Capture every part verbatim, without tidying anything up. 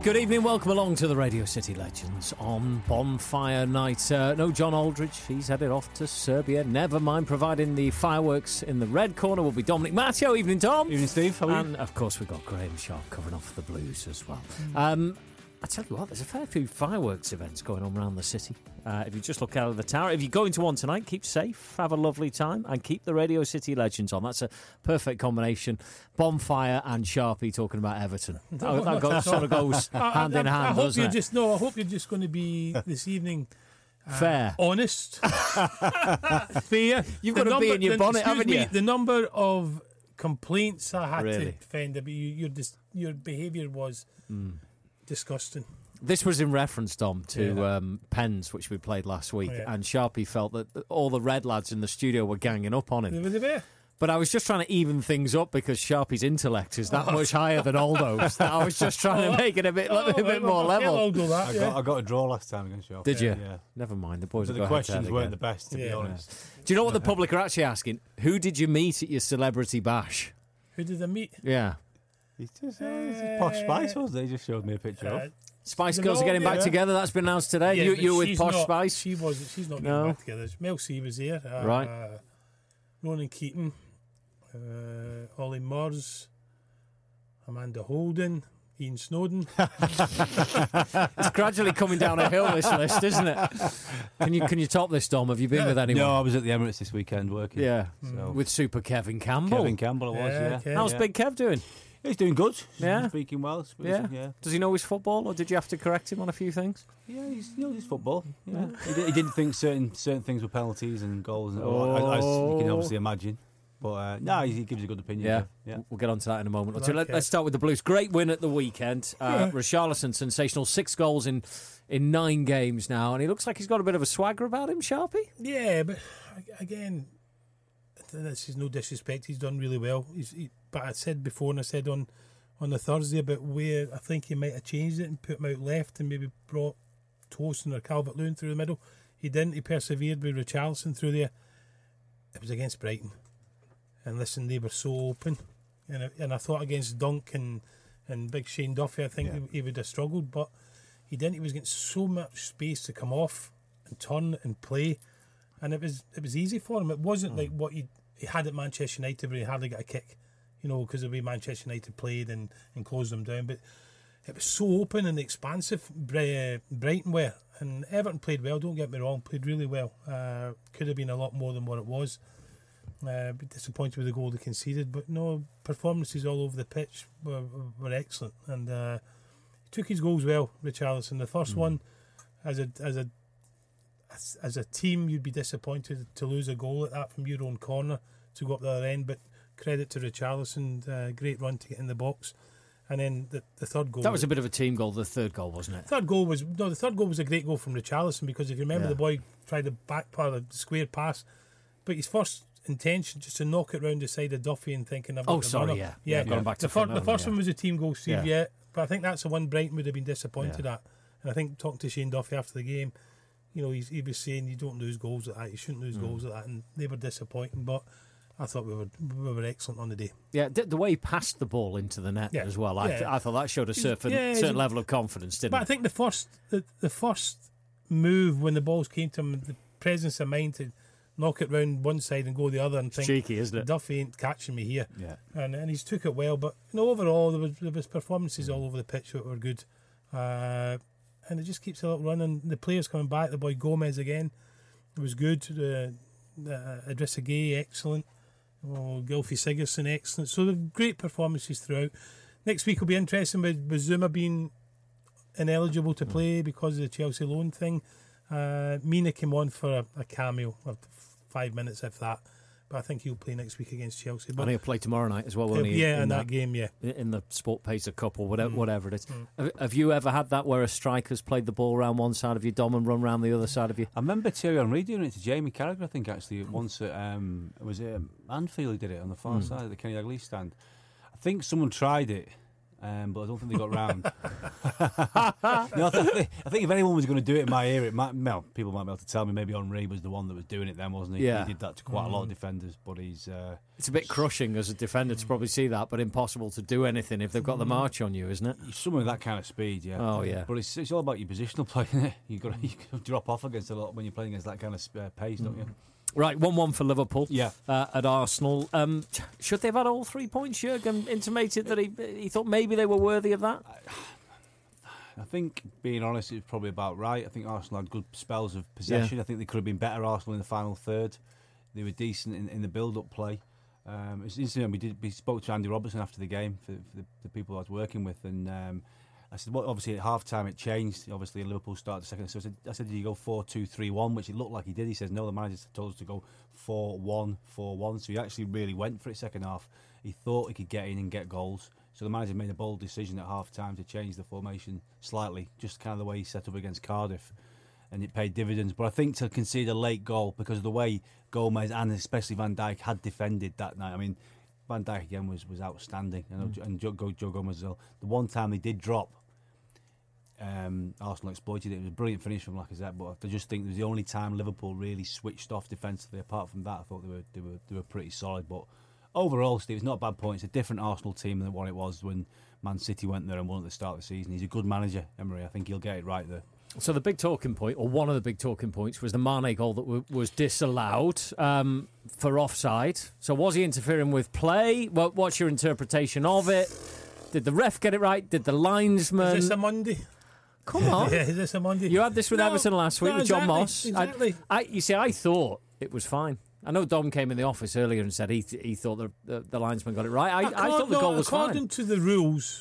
Good evening, welcome along to the Radio City Legends on Bonfire Night. Uh, no John Aldridge, he's headed off to Serbia. Never mind, providing the fireworks in the red corner will be Dominic Matteo. Evening, Tom. Evening, Steve. How are you? And, of course, we've got Graham Sharp covering off the Blues as well. Mm. Um, I tell you what, there's a fair few fireworks events going on around the city. Uh, if you just look out of the tower, if you're going to one tonight, keep safe, have a lovely time, and keep the Radio City Legends on. That's a perfect combination. Bonfire and Sharpie talking about Everton. That, that goes, sort of goes hand I, in hand, I hope doesn't you're it? just no. I hope you're just going to be this evening. Uh, Fair, honest, fair. You've got the to number, be in your the, bonnet, haven't me, you? The number of complaints I had Really? to defend about you, your dis, your behaviour was mm. disgusting. This was in reference, Dom, to yeah. um, Pens, which we played last week, oh, yeah. and Sharpie felt that all the red lads in the studio were ganging up on him. They were the best. But I was just trying to even things up because Sharpie's intellect is that much higher than Aldo's. That I was just trying oh, to make it a bit, oh, a bit well, more level. Aldo that, I, yeah. got, I got a draw last time against Sharpie. Did you? Yeah. Never mind. The boys. So will the go questions head-to-head weren't again. the best, to yeah. be honest. Do you know what the public are actually asking? Who did you meet at your celebrity bash? Who did I meet? Yeah. He's just uh, uh, Posh Spice, was they? He just showed me a picture uh, of. Spice Girls are getting back yeah. together. That's been announced today. Yeah, you you were with she's Posh not, Spice? She was. She's not getting no. back together. Mel C was there. Uh, right. Uh, Ronan Keating, uh, Ollie Murs, Amanda Holden, Ian Snowden. It's gradually coming down a hill, this list, isn't it? Can you can you top this, Dom? Have you been yeah. with anyone? No, I was at the Emirates this weekend working. Yeah, so. with Super Kevin Campbell. Kevin Campbell, it was. Yeah, Yeah. okay. How's yeah. Big Kev doing? He's doing good. Yeah, speaking well. Speaking, yeah. yeah. Does he know his football, or did you have to correct him on a few things? Yeah, he's, he knows his football. Yeah, he, did, he didn't think certain certain things were penalties and goals, and all, as, as you can obviously imagine. But uh, no, he, he gives a good opinion. Yeah, yeah. yeah. We'll get on to that in a moment or Like two. Let, it. let's start with the Blues. Great win at the weekend. Uh, Yeah. Richarlison, sensational. Six goals in in nine games now, and he looks like he's got a bit of a swagger about him, Sharpie. Yeah, but again, this is no disrespect. He's done really well. He's, he, but I said before, and I said on, on the Thursday about where I think he might have changed it and put him out left and maybe brought Tosin or Calvert-Lewin through the middle. He didn't. He persevered with Richarlison through there. It was against Brighton. And listen, they were so open. And I, and I thought against Dunk and, and Big Shane Duffy, I think yeah. he, he would have struggled. But he didn't. He was getting so much space to come off and turn and play. And it was it was easy for him. It wasn't mm. like what he, he had at Manchester United where he hardly got a kick, you know, because of the way Manchester United played and, and closed them down. But it was so open and expansive, Brighton were. And Everton played well, don't get me wrong, played really well. Uh, could have been a lot more than what it was. Uh, be disappointed with the goal they conceded, but no, performances all over the pitch were, were excellent, and uh, he took his goals well. Richarlison, the first mm. one, as a as a as, as a team, you'd be disappointed to lose a goal like that from your own corner to go up the other end. But credit to Richarlison, uh, great run to get in the box, and then the, the third goal. That was a bit of a team goal. The third goal, wasn't it? Third goal was no. The third goal was a great goal from Richarlison because if you remember, yeah. the boy tried the back part of the square pass, but his first intention just to knock it round the side of Duffy and thinking about oh sorry runner. yeah yeah, yeah going back to the, fir- the first yeah. one was a team goal, Steve, yeah. yeah but I think that's the one Brighton would have been disappointed yeah. at. And I think talking to Shane Duffy after the game, you know, he's, he was saying you don't lose goals like that, you shouldn't lose mm. goals like that, and they were disappointing, but I thought we were we were excellent on the day. Yeah, the, the way he passed the ball into the net yeah. as well, I, th- yeah. I thought that showed a certain, yeah, certain level of confidence, didn't but it? I think the first the, the first move when the balls came to him, the presence of mind to knock it round one side and go the other and it's think cheeky, isn't it? Duffy ain't catching me here. Yeah. And and he's took it well, but you know, overall there was there was performances all over the pitch that were good. Uh, and it just keeps a little running. The players coming back, the boy Gomez again, it was good. Uh, uh, Idrissa Gueye, excellent. Oh, Gylfi Sigurdsson, excellent. So the great performances throughout. Next week will be interesting with, with Zuma being ineligible to play because of the Chelsea loan thing. Uh, Mina came on for a, a cameo of five minutes, if that. But I think he'll play next week against Chelsea. But and he'll play tomorrow night as well, won't he? Yeah, in, in that, that game, yeah. In the Sport Pacer Cup or whatever, Mm. whatever it is. Mm. Have, have you ever had that where a striker's played the ball around one side of you, Dom, and run around the other side of you? I remember Thierry Henry doing it to Jamie Carragher, I think, actually, once at, um, it was um, Anfield, he did it on the far Mm. side of the Kenny Dalglish stand. I think someone tried it Um, but I don't think they got round. no, I, th- I think if anyone was going to do it in my era, it might, well, people might be able to tell me maybe Henry was the one that was doing it then, wasn't he? Yeah. He did that to quite mm. a lot of defenders, but he's... Uh, it's a bit crushing as a defender to probably see that, but impossible to do anything if they've got the march on you, isn't it? Someone with that kind of speed, yeah. Oh, yeah. But it's, it's all about your positional play, isn't it? You've got to, you got to drop off against a lot when you're playing against that kind of uh, pace, mm. don't you? Right, one one for Liverpool yeah. uh, at Arsenal. Um, should they have had all three points? Jurgen intimated that he he thought maybe they were worthy of that. I think, being honest, it's probably about right. I think Arsenal had good spells of possession. Yeah. I think they could have been better, Arsenal, in the final third. They were decent in, in the build-up play. Um, it's interesting, we, did, we spoke to Andy Robertson after the game, for, for the, the people I was working with, and... Um, I said, well, obviously at half time it changed. Obviously, Liverpool started the second. So I said, I said, did you go four two three one, which it looked like he did. He says, no, the manager told us to go four one four one. So he actually really went for it second half. He thought he could get in and get goals. So the manager made a bold decision at half time to change the formation slightly, just kind of the way he set up against Cardiff. And it paid dividends. But I think to concede a late goal, because of the way Gomez and especially Van Dijk had defended that night, I mean, Van Dijk again was, was outstanding. And, mm. and Joe, Joe Gomez as well. The one time they did drop, Um, Arsenal exploited it. It was a brilliant finish from Lacazette, but I just think it was the only time Liverpool really switched off defensively. Apart from that, I thought they were they were they were pretty solid. But overall, Steve, it's not a bad point. It's a different Arsenal team than what it was when Man City went there and won at the start of the season. He's a good manager, Emery. I think he'll get it right there. So the big talking point, or one of the big talking points, was the Mane goal that w- was disallowed um, for offside. So was he interfering with play? What, what's your interpretation of it? Did the ref get it right? Did the linesman? Is this a Monday? Come on. Yeah, is this a Monday? You had this with no, Everton last week no, with John exactly, Moss. Exactly. I, I, you see, I thought it was fine. I know Dom came in the office earlier and said he th- he thought the, the the linesman got it right. I, I thought the goal was according fine. According to the rules,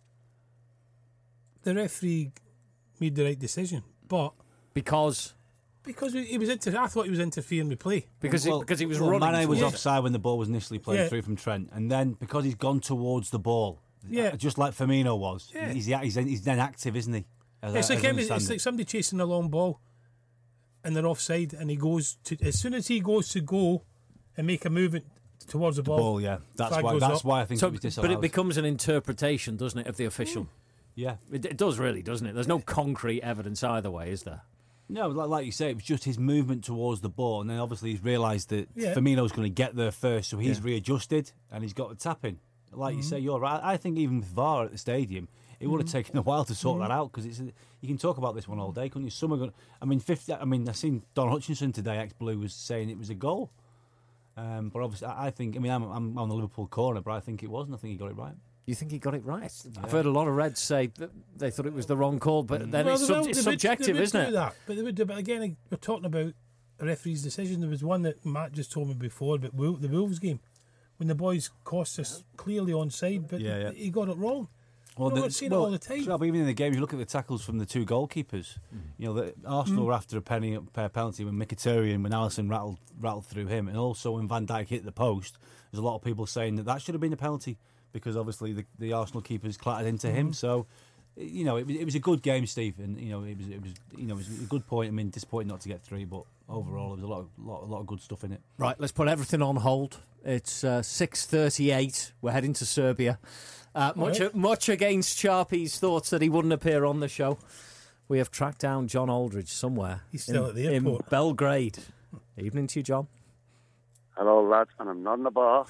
the referee made the right decision, but because because he was inter- I thought he was interfering with play because well, he, because he was well, running. Mane was yeah. offside when the ball was initially played yeah. through from Trent, and then because he's gone towards the ball, yeah. just like Firmino was, yeah. he's, he's he's then active, isn't he? As it's, I, like him, it's like somebody chasing a long ball and they're offside, and he goes to as soon as he goes to go and make a movement towards the ball. The ball, yeah. That's why. That's up. why I think so, it was disallowed. But it becomes an interpretation, doesn't it, of the official? Mm. Yeah, it, it does really, doesn't it? There's no concrete evidence either way, is there? No, like, like you say, it was just his movement towards the ball, and then obviously he's realised that yeah. Firmino's going to get there first, so he's yeah. readjusted and he's got a tap in. Like mm-hmm. you say, you're right. I think even with V A R at the stadium, it would have mm-hmm. taken a while to sort mm-hmm. that out, because it's a, you can talk about this one all day, couldn't you? Some are going. I mean, fifty. I mean, I seen Don Hutchinson today, ex Blue, was saying it was a goal. Um, but obviously, I, I think. I mean, I'm, I'm on the Liverpool corner, but I think it wasn't. I think he got it right. You think he got it right? Yeah. I've heard a lot of Reds say that they thought it was the wrong call, but then well, it's, sub- will, it's would, subjective, would isn't it? That. But they would do. But again, we're talking about a referee's decision. There was one that Matt just told me before about the Wolves game, when the boys cost us clearly onside, but yeah, yeah. he got it wrong. Well, you know, the, seen well, it all the time. So, even in the game, you look at the tackles from the two goalkeepers. Mm. You know, the, Arsenal mm. were after a penny uh, penalty when Mkhitaryan, when Alisson rattled rattled through him, and also when Van Dijk hit the post. There's a lot of people saying that that should have been a penalty, because obviously the, the Arsenal keepers clattered into mm. him. So, you know, it was it was a good game, Steve, and you know it was it was you know it was a good point. I mean, disappointing not to get three, but overall, there was a lot of lot, a lot of good stuff in it. Right, let's put everything on hold. It's uh, six thirty-eight. We're heading to Serbia. Uh, much, right. much against Sharpie's thoughts that he wouldn't appear on the show, we have tracked down John Aldridge somewhere. He's still in, at the airport. In Belgrade. Evening to you, John. Hello, lads, and I'm not in the bar.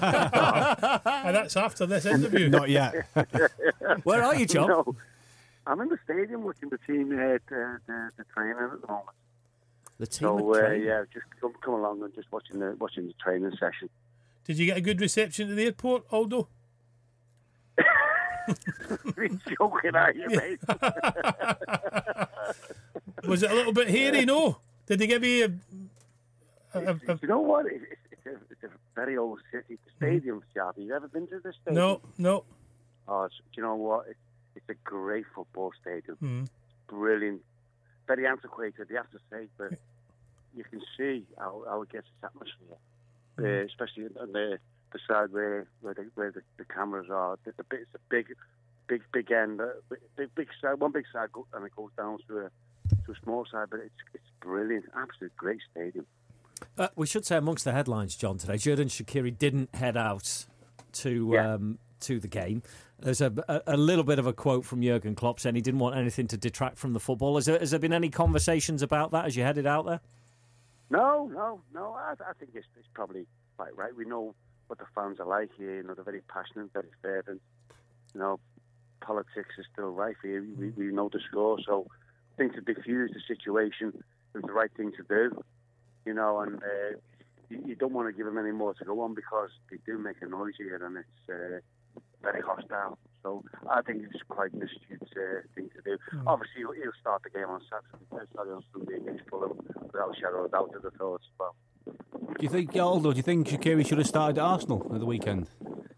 And that's after this interview. Not yet. Where are you, John? No, I'm in the stadium watching the team uh, the, the, the training at the moment. The team so, uh, yeah, just come, come along and just watching the watching the training session. Did you get a good reception at the airport, Aldo? You're joking, are you, mate? Was it a little bit hairy? No. Did they give you a? a, a, a... You know what? It's, it's, a, it's a very old city. The stadium, Sharpie. You ever been to the stadium? No, no. Oh, it's, you know what? It's, it's a great football stadium. Mm. Brilliant. Very antiquated, you have to say, but you can see how, how it gets its atmosphere, mm. uh, especially on the the side where where the where the, the cameras are. The, the, it's a big, big, big end, uh, big, big side, one big side, go, and it goes down to a to a small side. But it's it's brilliant, absolute great stadium. Uh, we should say amongst the headlines, John, today, Xherdan Shaqiri didn't head out to yeah. um, to the game. There's a, a, a little bit of a quote from Jurgen Klopp saying he didn't want anything to detract from the football. Has there, has there been any conversations about that as you headed out there? No, no, no. I, I think it's, it's probably quite right. We know what the fans are like here. You know, they're very passionate, very fervent. You know, politics is still rife here. We, we know the score, so I think to diffuse the situation is the right thing to do. You know, and uh, you, you don't want to give them any more to go on because they do make a noise here, and it's uh, very hostile. So I think it's quite an astute uh, thing to do. Mm. Obviously, he'll, he'll start the game on Saturday, Saturday on Sunday against Fulham without a shadow of doubt of the thoughts. Well, do you think, Aldo? Do you think Shaqiri should have started at Arsenal at the weekend?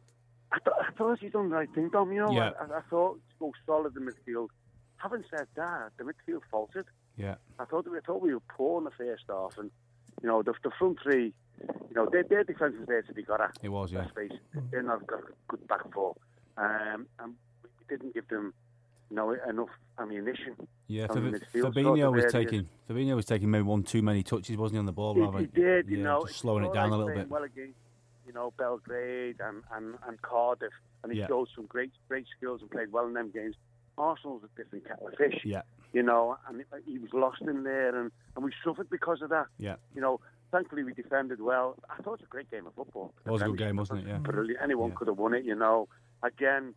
I, th- I thought he'd done the right thing, Dom. You know, yeah. I, I thought to go solid in midfield. Having said that, the midfield faltered. Yeah. I thought we I thought we were poor in the first half, and you know the, the front three, you know their, their defence was there to be got at. It was, yeah. Space. They're not got a good back four, um, and we didn't give them, you know, enough ammunition. Yeah, Fabinho was taking Fabinho was taking maybe one too many touches, wasn't he, on the ball? He, rather, he did, yeah, you know, just slowing it down like a little bit. Well against, you know, Belgrade and, and, and Cardiff, and he yeah. showed some great great skills and played well in them games. Arsenal's a different kettle of fish. Yeah. You know, and he was lost in there, and, and we suffered because of that. Yeah. You know, thankfully we defended well. I thought it was a great game of football. It was a good game, wasn't it? Yeah. Brilliant. Anyone yeah. could have won it, you know. Again,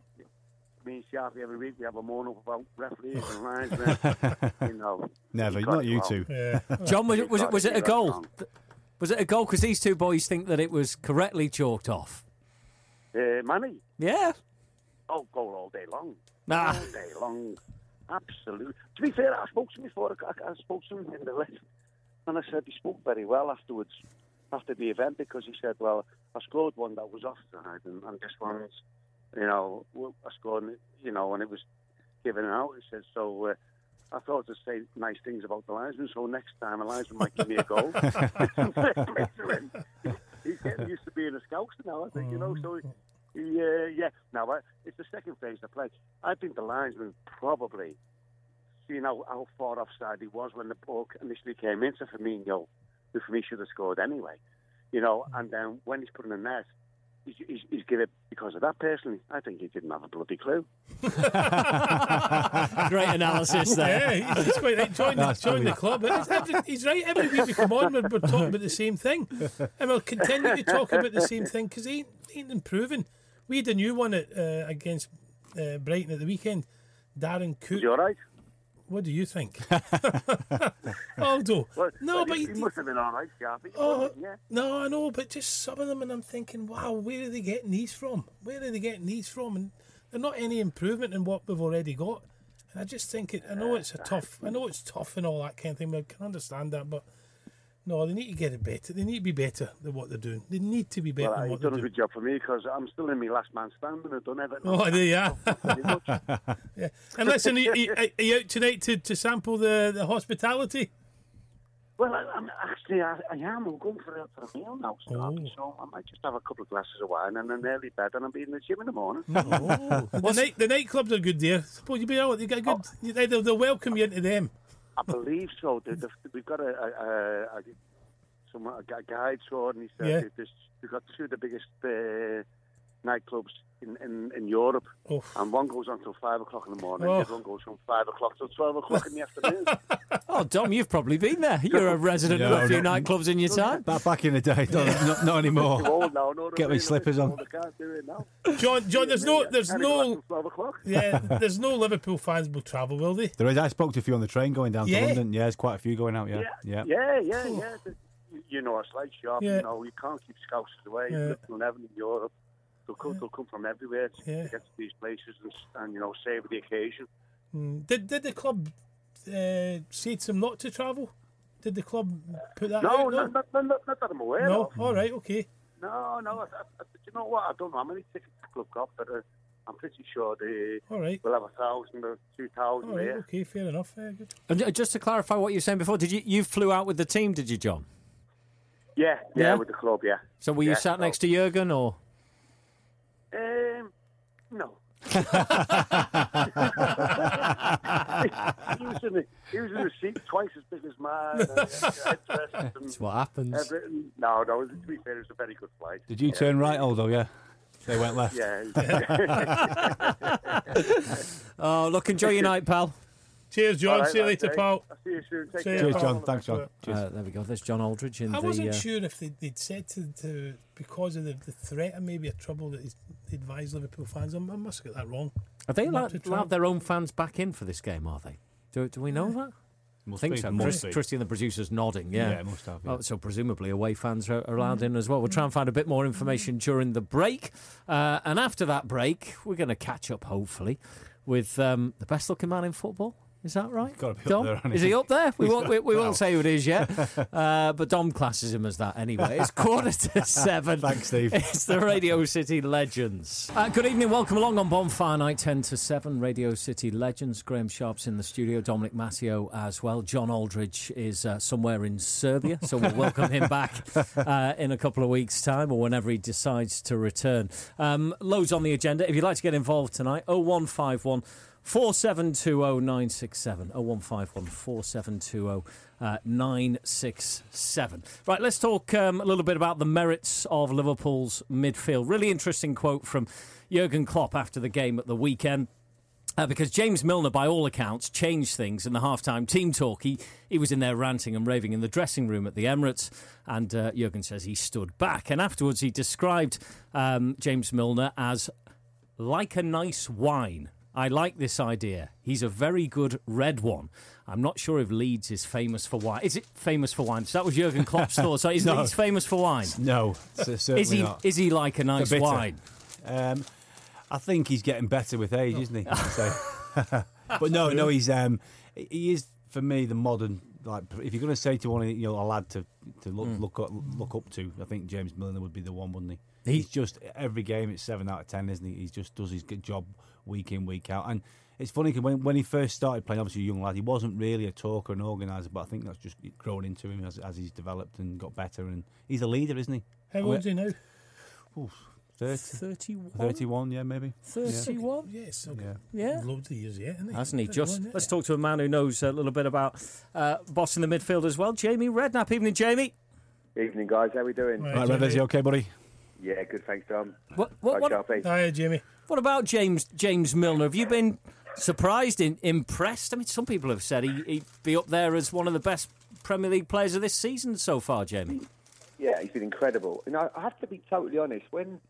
me and Sharpie every week, we have a moan up about referees and linesmen. You know. Never, not you well. two. Yeah. John, was it, was it, was it a goal? Was it a goal? Because these two boys think that it was correctly chalked off. Uh, Manny? Yeah. Oh, goal all day long. Nah. All day long. Absolutely. To be fair, I spoke to him before. I, I spoke to him in the lift, and I said he spoke very well afterwards, after the event, because he said, "Well, I scored one that was offside, and, and this one's, you know, I scored, you know, and it was given out." He said, "So uh, I thought to say nice things about the linesman, so next time a linesman might give me a goal." He's getting used to being a scouser now, I think, you know. So. He, Yeah, yeah. Now, uh, it's the second phase of play. I think the linesman probably, seeing how, how far offside he was when the ball initially came into Firmino, who for me should have scored anyway, you know, and then when he's put in the net, he's, he's, he's given it because of that personally. I think he didn't have a bloody clue. Great analysis there. Yeah, he's quite right. Join, the, join the club. Every, he's right. Every week we come on, we're, we're talking about the same thing. And we'll continue to talk about the same thing because he ain't improving. We had a new one at, uh, against uh, Brighton at the weekend. Darren Cook. Is he all right? What do you think? Aldo. Well, no, well, but he, he, he must have been all right, Sharpie. Oh, yeah. No, I know, but just some of them, and I'm thinking, wow, where are they getting these from? Where are they getting these from? And they're not any improvement in what we've already got. And I just think it. I know it's a tough. I know it's tough and all that kind of thing. But I can understand that, but. No, they need to get it better. They need to be better than what they're doing. They need to be better Well, than he's what they're done doing. a good job for me because I'm still in my last man standing. I've done everything. Oh, I do, yeah. Very much. yeah. And listen, are you, are you out tonight to, to sample the, the hospitality? Well, I, I'm actually, I, I am. I'm going for a, for a meal now, so, Oh. so I might just have a couple of glasses of wine and an early bed, and I'll be in the gym in the morning. Oh. the night the nightclubs are good there. Suppose you be out. They got good. Oh. They, they'll, they'll welcome you into them. I believe so. The, the, we've got a, a, a, a, some, a guide sword, and he said Yeah. there's, we've got two of the biggest uh, nightclubs in, in, in Europe, Oh. and one goes on till five o'clock in the morning, Oh. and the other one goes from five o'clock till twelve o'clock in the afternoon. Oh, Dom, you've probably been there. You're a resident No, of a few not- nightclubs in your time. Back, back in the day, no, not, not anymore. Too old now, no, Get my slippers on. I can't do it now. John, John, there's no, there's Ten o'clock no, till twelve o'clock. yeah, there's no Liverpool fans will travel, will they? There is. I spoke to a few on the train going down Yeah. to London. Yeah, there's quite a few going out. Yeah, Yeah, yeah. yeah, yeah, yeah. The- You know, it's like sharp. Yeah. You know, you can't keep scousers away. Yeah. You live in heaven in Europe. They'll come, they'll come from everywhere to, Yeah. to get to these places and, and you know, savour the occasion. Mm. Did did the club uh, say to them not to travel? Did the club put that No, out? not, not, not, not, not that I'm aware No. of. All right. Okay. No, no. I, I, I, you know what? I don't know how many tickets the club got, but uh, I'm pretty sure they All right. will have a thousand or two thousand All right. there. Okay. Fair enough. Very good. And uh, just to clarify what you were saying before, did you you flew out with the team? Did you, John? Yeah, yeah, Yeah? with the club, yeah. So were you Yeah, sat so- next to Jurgen or? Um, no. he was in the he was in the seat twice as big as mine. That's what happens. Everything. No, no. To be fair, it was a very good flight. Did you Yeah. turn right, Aldo? Yeah. They went left. Yeah. Oh, look, enjoy your night, pal. Cheers, John. All right, See you lads, later, eh? pal. I'll see you soon. Take See care. you, Cheers, pal. John. Thanks, John. Cheers. Uh, there we go. There's John Aldridge in I the. wasn't uh, sure if they'd, they'd said to, to because of the, the threat and maybe a trouble that he's advised Liverpool fans. I, I must have got that wrong. Are they Not allowed, to allowed travel. their own fans back in for this game? Are they? Do, do we know that? Must I think be, so. must Chris, be. Christy and the producers nodding. Yeah, Yeah, it must have, yeah. Oh, so presumably away fans are, are allowed in as well. We'll try and find a bit more information during the break, uh, and after that break, we're going to catch up hopefully with um, the best looking man in football. Is that right? Gotta be up Dom? there, hasn't Is he? he up there? We He's won't. We, we well. won't say who it is yet. Uh, but Dom classes him as that anyway. It's quarter to seven. Thanks, Steve. It's the Radio City Legends. Uh, good evening. Welcome along on Bonfire Night, ten to seven. Radio City Legends. Graham Sharp's in the studio. Dominic Matteo as well. John Aldridge is uh, somewhere in Serbia, so we'll welcome him back uh, in a couple of weeks' time or whenever he decides to return. Um, loads on the agenda. If you'd like to get involved tonight, oh one five one. four seven two oh nine six seven oh one five one four seven two oh nine six seven. Right, let's talk um, a little bit about the merits of Liverpool's midfield. Really interesting quote from Jurgen Klopp after the game at the weekend. Uh, because James Milner, by all accounts, changed things in the half-time team talk. He, he was in there ranting and raving in the dressing room at the Emirates, and uh, Jurgen says he stood back. And afterwards he described um, James Milner as like a nice wine. I like this idea. He's a very good red one. I'm not sure if Leeds is famous for wine. Is it famous for wine? So that was Jurgen Klopp's thought. So is No. Leeds famous for wine? No, c- certainly Is he? not. Is he like a nice bitter. wine? Um, I think he's getting better with age, isn't he? So, but no, no, he's um, he is for me the modern. Like, if you're going to say to one, you know, a lad to to look Mm. look up, look up to, I think James Milner would be the one, wouldn't he? He- He's just every game it's seven out of ten, isn't he? He just does his good job week in, week out, and it's funny because when when he first started playing, obviously a young lad, he wasn't really a talker and organiser, but I think that's just grown into him as as he's developed and got better, and he's a leader, isn't he? How old is he now? Oof, thirty, thirty-one. thirty-one, yeah, maybe. thirty-one. Yes. Okay. Yeah. Yeah. Loads of years yet, isn't he? Hasn't he? thirty-one, Just yeah. let's talk to a man who knows a little bit about uh, bossing the midfield as well. Jamie Redknapp. Evening, Jamie. Evening, guys. How we doing? Right, Right, Jamie. Red, is you okay, buddy? Yeah, good. Thanks, Tom. What? What? Hi, What, Sharpie. Aye, Jamie. what about James James Milner? Have you been surprised, in, impressed? I mean, some people have said he, he'd be up there as one of the best Premier League players of this season so far. Jamie. Yeah, he's been incredible. And I, I have to be totally honest. When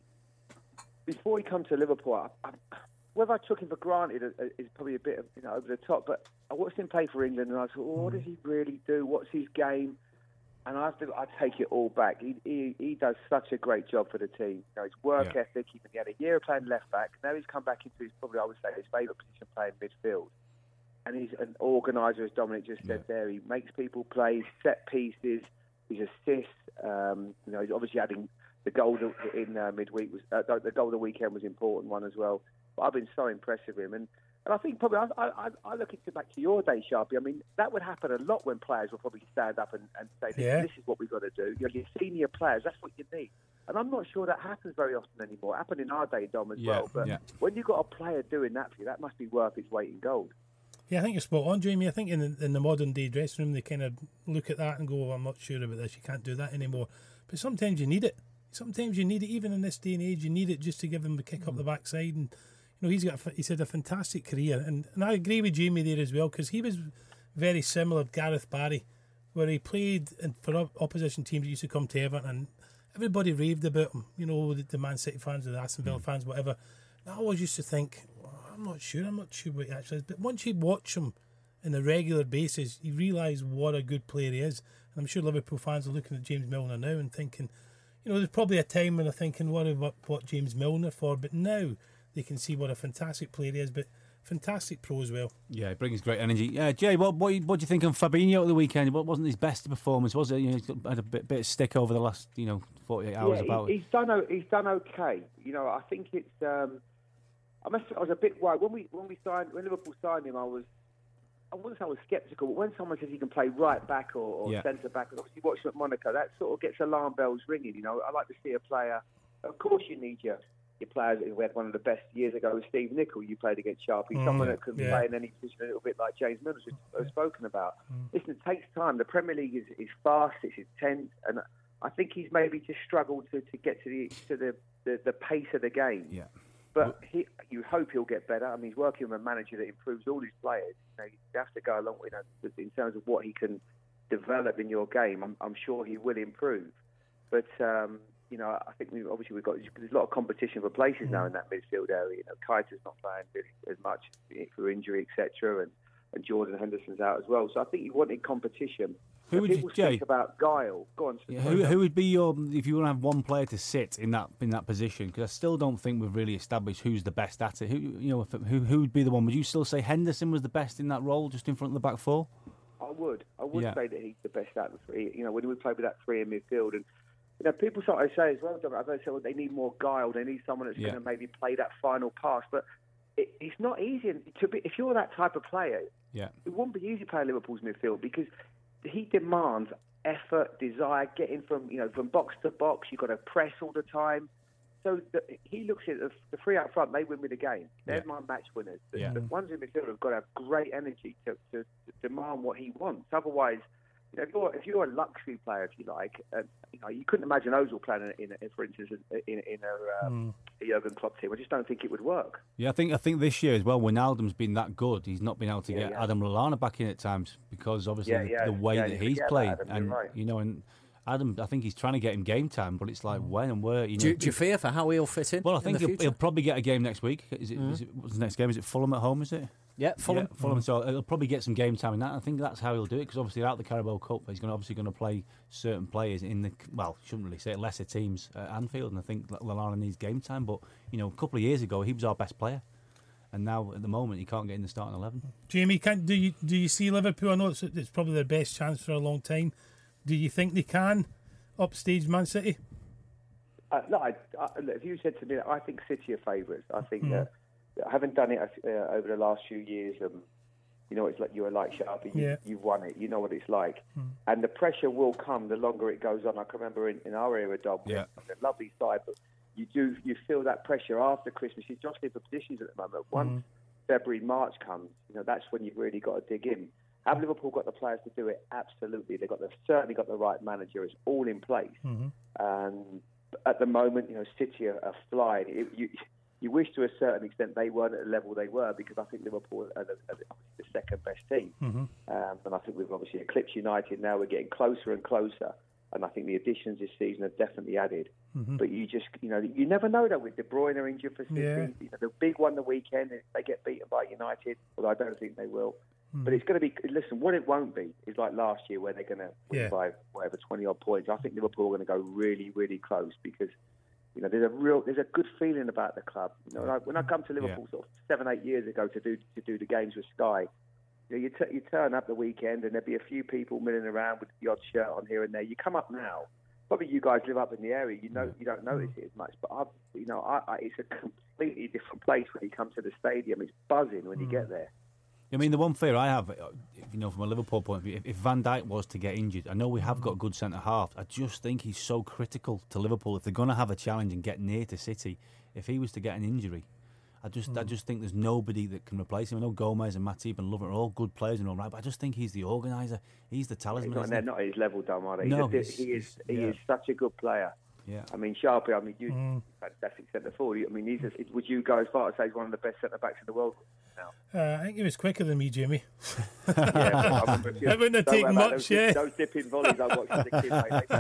before he come to Liverpool, I, I, whether I took him for granted is, is probably a bit of, you know, over the top. But I watched him play for England, and I thought, well, what does he really do? What's his game? And I have to, I take it all back. He, he he does such a great job for the team. You know, his work Yeah. ethic. He, he had a year playing left back. Now he's come back into his probably I would say his favourite position, playing midfield. And he's an organiser, as Dominic just said Yeah. there. He makes people play set pieces. His assists. Um, you know, he's obviously adding the goal in uh, midweek was uh, the goal of the weekend was an important one as well. But I've been so impressed with him, and and I think probably I I, I look into back to your day, Sharpie. I mean, that would happen a lot when players will probably stand up and, and say, this, Yeah. this is what we've got to do. You know, your senior players, that's what you need. And I'm not sure that happens very often anymore. It happened in our day, Dom, as Yeah, well. But yeah. when you've got a player doing that for you, that must be worth its weight in gold. Yeah, I think you're spot on, Jamie. I think in the, in the modern day dressing room, they kind of look at that and go, well, I'm not sure about this. You can't do that anymore. But sometimes you need it. Sometimes you need it, even in this day and age. You need it just to give them a kick up the backside. And you know, he's got a, fa- he's had a fantastic career, and, and I agree with Jamie there as well, because he was very similar to Gareth Barry, where he played in, for op- opposition teams that used to come to Everton, and everybody raved about him. You know, the, the Man City fans, the Aston Villa fans, whatever. And I always used to think, well, I'm not sure, I'm not sure what he actually is. But once you watch him on a regular basis, you realise what a good player he is. And I'm sure Liverpool fans are looking at James Milner now and thinking, you know, there's probably a time when they're thinking, what what, what James Milner for? But now they can see what a fantastic player he is, but fantastic pro as well. Yeah, it brings great energy. Uh, Jay, what what what do you think of Fabinho at the weekend? What wasn't his best performance? Was it? You know, he's had a bit, bit of stick over the last, you know, forty-eight hours yeah, about he, it. he's done. o- He's done okay. You know, I think it's. Um, I must. I was a bit worried when we when we signed when Liverpool signed him. I was. I wouldn't say I was sceptical, but when someone says he can play right back or, or Yeah. centre back, and obviously watching at Monaco, that sort of gets alarm bells ringing. You know, I like to see a player. Of course, you need your your players. We had one of the best years ago with Steve Nicol. You played against Sharpie, Mm, someone that can yeah. play in any position a little bit like James Milner's we've spoken about. Listen, it takes time. The Premier League is, is fast, it's intense, and I think he's maybe just struggled to, to get to the to the, the, the pace of the game. Yeah. But he, you hope he'll get better. I mean, he's working with a manager that improves all his players. You know, you have to go along with you know, in terms of what he can develop in your game. I'm, I'm sure he will improve. But um, you know, I think we obviously we've got there's a lot of competition for places now in that midfield area. You know, Keita's not playing really as much for injury, et cetera, and and Jordan Henderson's out as well. So I think you wanted competition. Who would people you, Jay? speak about guile. Go on. Yeah, who, who would be your if you want to have one player to sit in that in that position? Because I still don't think we've really established who's the best at it. Who you know, if, who who would be the one? Would you still say Henderson was the best in that role, just in front of the back four? I would. I would Yeah. say that he's the best out of the three. You know, when we play with that three in midfield, and you know, people sometimes say as well, Dominic, I say, well, they need more guile. They need someone that's Yeah. going to maybe play that final pass. But it, it's not easy to be. If you're that type of player, Yeah. it won't be easy playing Liverpool's midfield because he demands effort, desire, getting from you know from box to box. You've got to press all the time. So the, he looks at the, the three up front. They win with the game. They're Yeah. my match winners. The, Yeah. the ones in midfield have got to have great energy to, to, to demand what he wants. Otherwise, you know, if you're, if you're a luxury player, if you like, uh, you know, you couldn't imagine Ozil playing in, in, for instance, in, in a, um, a Jurgen Klopp team. I just don't think it would work. Yeah, I think I think this year as well, Wijnaldum's been that good. He's not been able to Yeah, get yeah. Adam Lallana back in at times because obviously Yeah, the, yeah, the way yeah, that you he's forget played, about Adam, and you're right. you know, and Adam, I think he's trying to get him game time, but it's like when and where. You know, Do, you- do you fear for how he'll fit in? well, I in think the he'll, future? he'll probably get a game next week. Is it, is it? What's the next game? Is it Fulham at home? Is it? Yeah, Fulham. Yeah, Fulham. So he'll probably get some game time in that. I think that's how he'll do it because obviously out the Carabao Cup, he's going to obviously going to play certain players in the well, shouldn't really say it, lesser teams at Anfield, and I think Lallana needs game time. But you know, a couple of years ago, he was our best player, and now at the moment, he can't get in the starting eleven. Jamie, can, do you do you see Liverpool? I know it's, it's probably their best chance for a long time. Do you think they can upstage Man City? Uh, no, I, I, look, if you said to me, I think City are favourites. I think that having done it uh, over the last few years, um, you know, it's like you're like Sharpie. You, Yeah. You've won it. You know what it's like, and the pressure will come the longer it goes on. I can remember in, in our era, Dom, we Yeah. had a lovely side, but you do you feel that pressure after Christmas. You're jostling for positions at the moment. Once February, March comes, you know, that's when you've really got to dig in. Have Liverpool got the players to do it? Absolutely. They've got the, certainly got the right manager. It's all in place. And at the moment, you know, City are, are flying. It, you, you wish to a certain extent they weren't at the level they were because I think Liverpool are the, are the second best team. Um, and I think we've obviously eclipsed United now. We're getting closer and closer. And I think the additions this season have definitely added. But you just, you know, you never know though with De Bruyne injured for City. Yeah. You know, the big one the weekend, if they get beaten by United, although I don't think they will. But it's going to be, listen, what it won't be is like last year where they're going to win Yeah. by whatever, twenty odd points. I think Liverpool are going to go really, really close because, you know, there's a real, there's a good feeling about the club. You know, like when I come to Liverpool sort of seven, eight years ago to do to do the games with Sky, you know, you, t- you turn up the weekend and there'd be a few people milling around with the odd shirt on here and there. You come up now, probably you guys live up in the area, you know, you don't notice it as much. But I've, you know, I, I, it's a completely different place when you come to the stadium. It's buzzing when you get there. I mean, the one fear I have, you know, from a Liverpool point of view, if, if Van Dijk was to get injured, I know we have got a good centre half. I just think he's so critical to Liverpool. If they're going to have a challenge and get near to City, if he was to get an injury, I just, I just think there's nobody that can replace him. I know Gomez and Matip and Lovren are all good players and all right, but I just think he's the organiser. He's the talisman. He's not, isn't they're he? not at his level, Dom, are they? No, He's a- he's- he is. He yeah. is such a good player. Yeah. I mean, Sharpie. I mean, you fantastic centre forward. I mean, he's a, would you go as far as say he's one of the best centre backs in the world now? Uh, I think he was quicker than me, Jamie. Yeah, but I remember a few- It wouldn't have don't taken worry about much, those, yeah. Those dipping volleys I watched as a kid, mate. They,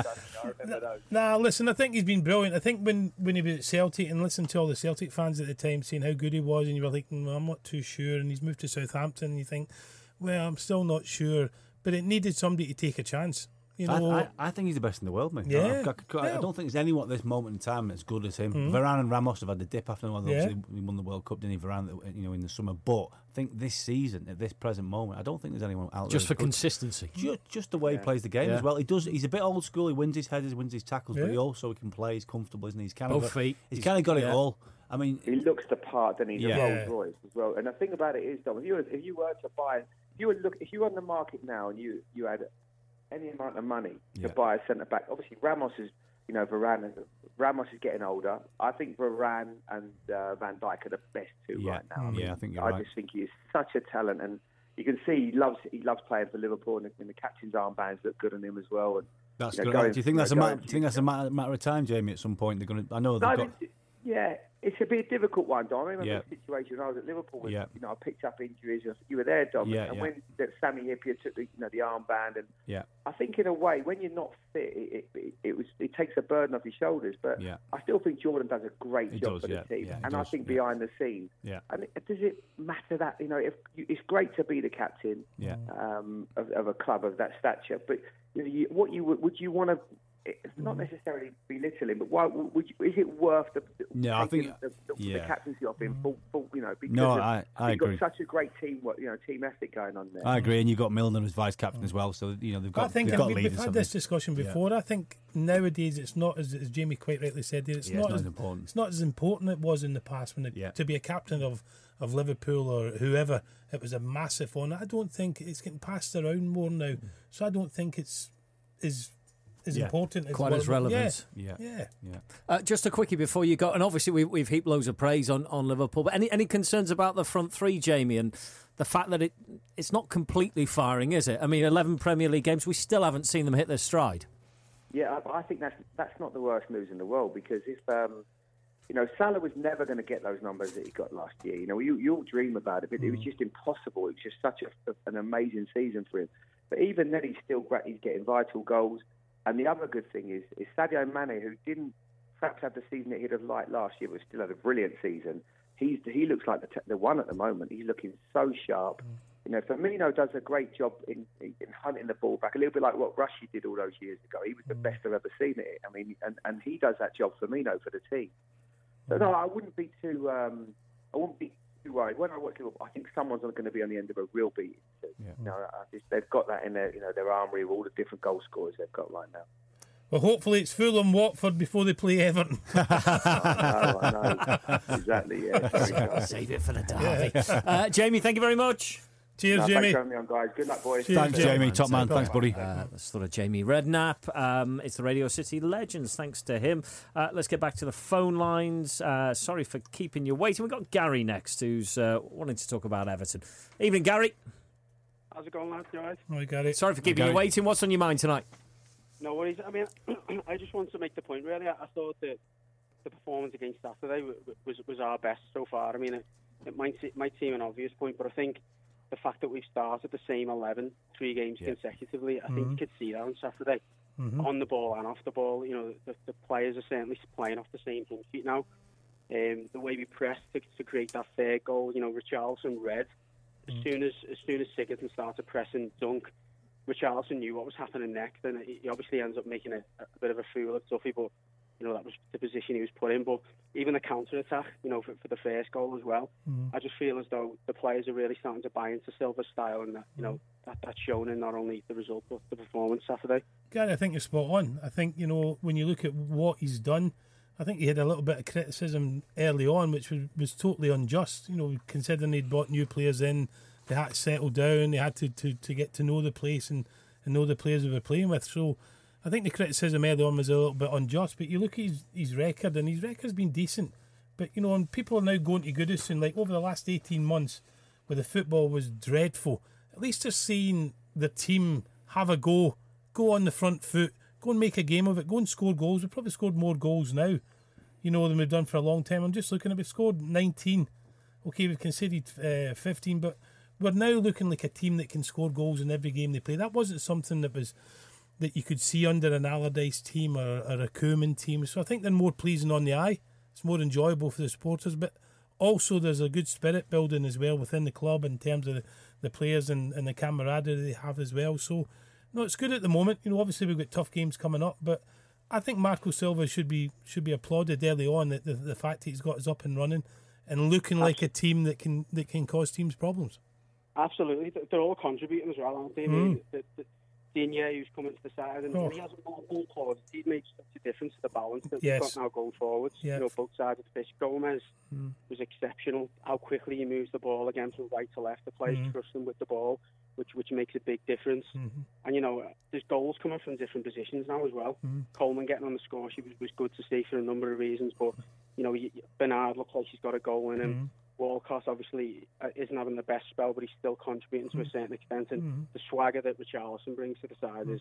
I remember those. Nah, listen, I think he's been brilliant. I think when, when he was at Celtic and listened to all the Celtic fans at the time saying how good he was, and you were thinking, well, I'm not too sure, and he's moved to Southampton, and you think, well, I'm still not sure. But it needed somebody to take a chance. You know, I, I, I think he's the best in the world, mate. Yeah. I, I, I, I don't think there's anyone at this moment in time as good as him. Varane and Ramos have had the dip after them. Yeah. Obviously, he won the World Cup, didn't he? Varane, you know, in the summer. But I think this season, at this present moment, I don't think there's anyone out Just there. for consistency. Just, just the way he plays the game Yeah. as well. He does. He's a bit old school. He wins his headers, wins his tackles, but Yeah. he also can play. He's comfortable, isn't he? He's kind Both of got, feet. He's, He's- kind of got it yeah. all. I mean, He looks the part, and he's Yeah. a Rolls Royce as well. And the thing about it is, Dom, if you were, if you were to buy, if you were look, if you were on the market now and you you had any amount of money Yeah. to buy a centre back, obviously Ramos is, you know, Varane. Ramos is getting older. I think Varane and uh, Van Dijk are the best two Yeah. right now. Yeah, I think you're I right. just think he is such a talent, and you can see he loves he loves playing for Liverpool, and the, and the captain's armbands look good on him as well. And That's you know, good. going, Do you think you that's know, a matter, going do you think that's a matter, matter of time, Jamie? At some point, they're going to. I know they've No, got. it's- yeah, it's a bit difficult one, Dom. I remember Yeah. the situation when I was at Liverpool. With, Yeah. You know, I picked up injuries. You were there, Dom. Yeah, and yeah. when that Sammy Hippier took the, you know, the armband, and Yeah. I think in a way, when you're not fit, it, it, it was it takes a burden off your shoulders. But Yeah. I still think Jordan does a great He job does, for yeah, the team. yeah, he and I does, think yeah. behind the scenes, Yeah. and it, does it matter that you know if you, it's great to be the captain Yeah. um, of, of a club of that stature, but you know, you, what you would would you want to? It's not necessarily belittling, but why would you, is it worth the, the No, I taking think- the, the, yeah. the captaincy off him? For, for, you know, because No, of, I- I you've agree. got such a great teamwork, you know, team ethic going on there. I agree, and you've got Milner as vice captain as well. So you know they've got. I think they've got we, leaders, we've had haven't this they? discussion before. I think nowadays it's not as, as Jamie quite rightly said. It's Yeah, not it's not as as important. It's not as important it was in the past when it, Yeah. to be a captain of, of Liverpool or whoever, it was a massive honour. I don't think it's getting passed around more now, so I don't think it's is as Yeah. important as Quite what as it- relevant. Yeah. Yeah, yeah. Yeah. Uh, just a quickie before you go, and obviously we, we've heaped loads of praise on, on Liverpool, but any any concerns about the front three, Jamie, and the fact that it it's not completely firing, is it? I mean, eleven Premier League games, we still haven't seen them hit their stride. Yeah, I, I think that's that's not the worst news in the world because if um, you know Salah was never going to get those numbers that he got last year. You know, you you all dream about it, but it was just impossible. It was just such a, an amazing season for him. But even then, he's still gra- he's getting vital goals. And the other good thing is, is Sadio Mane, who didn't perhaps have the season that he'd have liked last year, but still had a brilliant season. He's he looks like the t- the one at the moment. He's looking so sharp. You know, Firmino does a great job in, in hunting the ball back, a little bit like what Rushy did all those years ago. He was the best I've ever seen it. I mean, and, and he does that job, Firmino, for the team. So no, I wouldn't be too. Um, I wouldn't be too worried. When I watch Liverpool, I think someone's going to be on the end of a real beating. Too. Yeah. You know, I just, they've got that in their, you know, their armoury of all the different goal scorers they've got right now. Well, hopefully it's Fulham Watford before they play Everton. I know, I know. Exactly, yeah. Very good. Save it for the derby. uh, Jamie, thank you very much. Cheers, No, Jamie. thanks for having me on, guys. Good luck, boys. Cheers, Thanks, Jamie. Jamie. Top man. Thanks, buddy. Uh, that's sort of Jamie Redknapp. Um, it's the Radio City Legends, thanks to him. Uh, let's get back to the phone lines. Uh, sorry for keeping you waiting. We've got Gary next, who's uh, wanting to talk about Everton. Evening, Gary. How's it going, lads? You all right? Oh, we got it. Sorry for keeping Gary. you waiting. What's on your mind tonight? No worries. I mean, I just wanted to make the point, really. I, I thought that the performance against Saturday w- w- was was our best so far. I mean, it, it might, se- might seem an obvious point, but I think the fact that we've started the same eleven, three games Yeah. consecutively, I think you could see that on Saturday. Mhm. On the ball and off the ball, you know, the, the players are certainly playing off the same home feet now. Um, the way we pressed to, to create that third goal, you know, Richarlison read. As soon as as soon as Sigurdsson started pressing Dunk, Richarlison knew what was happening next, and he obviously ends up making a, a bit of a fool of Duffy, but you know that was the position he was put in. But even the counter attack, you know, for, for the first goal as well, Mhm. I just feel as though the players are really starting to buy into Silva's style, and that you know that that's shown in not only the result but the performance Saturday. Gary, I think you're spot on. I think, you know, when you look at what he's done, I think he had a little bit of criticism early on, which was, was totally unjust. You know, considering he'd brought new players in, they had to settle down, they had to, to, to get to know the place and, and know the players they were playing with. So I think the criticism early on was a little bit unjust. But you look at his, his record, and his record's been decent. But, you know, and people are now going to Goodison, like over the last eighteen months, where the football was dreadful, at least they're seeing the team have a go, go on the front foot, go and make a game of it, go and score goals. We've probably scored more goals now, you know, than we've done for a long time. I'm just looking at, we've scored nineteen. Okay, we've conceded uh, fifteen, but we're now looking like a team that can score goals in every game they play. That wasn't something that was that you could see under an Allardyce team or, or a Koeman team. So I think they're more pleasing on the eye. It's more enjoyable for the supporters, but also there's a good spirit building as well within the club in terms of the, the players and, and the camaraderie they have as well. So, no, it's good at the moment. You know, obviously we've got tough games coming up, but I think Marco Silva should be should be applauded early on, that the, the fact that he's got us up and running and looking like a team that can that can cause teams problems. Absolutely, they're all contributing as well, aren't they? I mean, the, the, Digne, who's coming to the side, and Oh. he has more ball quality. He's made such a difference to the balance that Yes. we've got now going forwards. Yeah. You know, both sides of the pitch. Gomez was exceptional. How quickly he moves the ball again from right to left. The players Mhm. trust him with the ball, which which makes a big difference. Mhm. And you know, there's goals coming from different positions now as well. Mhm. Coleman getting on the score sheet was, was good to see for a number of reasons, but you know, Bernard looks like he's got a goal in him. Mhm. Walcott obviously uh, isn't having the best spell, but he's still contributing to a certain extent. And Mhm. the swagger that Richarlison brings to the side is